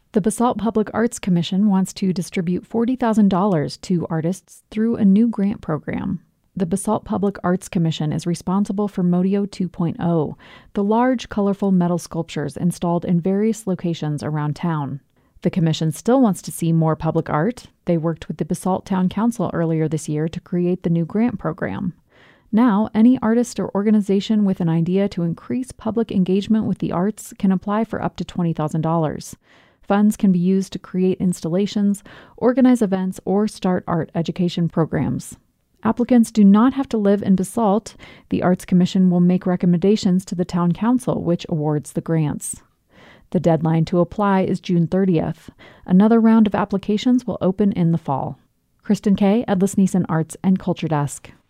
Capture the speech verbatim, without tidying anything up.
The Basalt Public Arts Commission wants to distribute forty thousand dollars to artists through a new grant program. The Basalt Public Arts Commission is responsible for Modio two point oh, the large, colorful metal sculptures installed in various locations around town. The commission still wants to see more public art. They worked with the Basalt Town Council earlier this year to create the new grant program. Now, any artist or organization with an idea to increase public engagement with the arts can apply for up to twenty thousand dollars. Funds can be used to create installations, organize events, or start art education programs. Applicants do not have to live in Basalt. The Arts Commission will make recommendations to the Town Council, which awards the grants. The deadline to apply is June thirtieth. Another round of applications will open in the fall. Kristen Kay, Edlis Neeson Arts and Culture Desk.